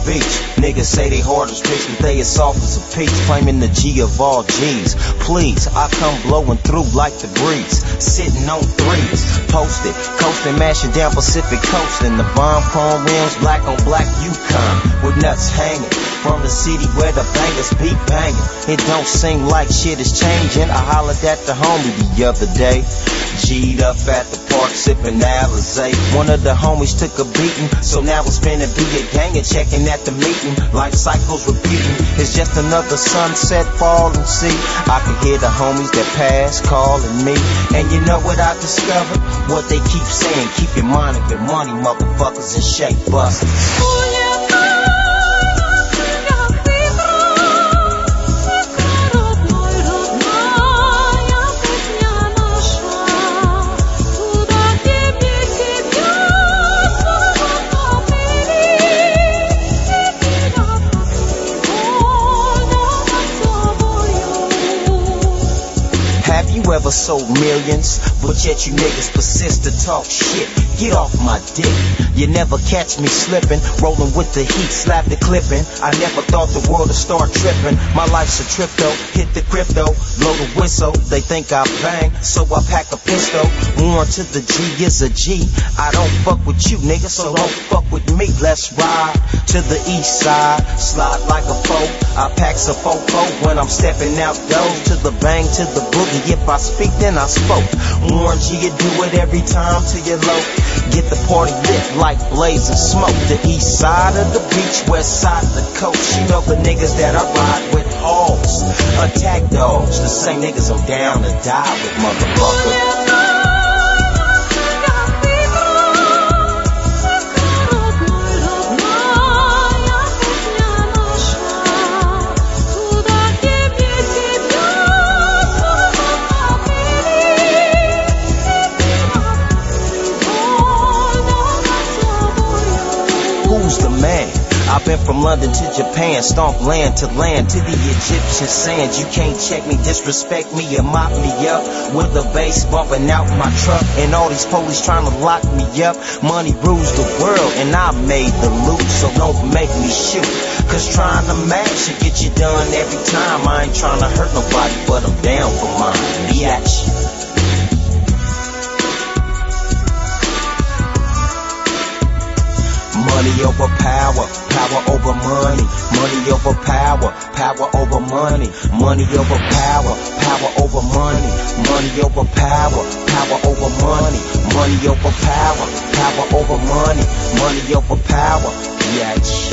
beach. Niggas say they hard as bricks, but they as soft as a peach. Claiming the G of all G's. Please, I come blowing through like the breeze. Sitting on threes, posted, coasting, mashing down Pacific Coast. And the bomb chrome rims, black on black Yukon, with nuts hanging. From the city where the bangers be banging. It don't seem like shit is changing. I hollered at the homie the other day. G'd up at the park sipping Alizé. One of the homies took a beating, so now it's finna be a gang and checking at the meeting. Life cycles repeating. It's just another sunset falling. See, I can hear the homies that pass calling me. And you know what I discovered? What they keep saying, keep your mind on your money, motherfuckers, and shake busters. Have you ever sold millions, but yet you niggas persist to talk shit? Get off my dick. You never catch me slipping, rolling with the heat, slap the clipping. I never thought the world would start tripping. My life's a trip though, hit the crypto, blow the whistle. They think I bang, so I pack a pistol. Warrant to the G is a G. I don't fuck with you, nigga, so don't fuck with me. Let's ride to the east side, slide like a foe. I pack a fofo when I'm stepping out those. To the bang, to the boogie. If I speak, then I spoke. Warn you do it every time till you're low. Get the party lit like blazing smoke. The east side of the beach, west side of the coast. You know the niggas that I ride with, hogs, attack dogs. The same niggas I'm down to die with, motherfucker. Who's the man? I've been from London to Japan, stomp land to the Egyptian sands. You can't check me, disrespect me, and mop me up with the bass bumping out my truck. And all these police trying to lock me up. Money rules the world, and I made the loot, so don't make me shoot. Cause trying to match should get you done every time. I ain't trying to hurt nobody, but I'm down for mine. Be at you. Money over power, power over money. Money over power, power over money. Money over power, power over money. Money over power, power over money. Money over power, power over money. Money over power, yeah.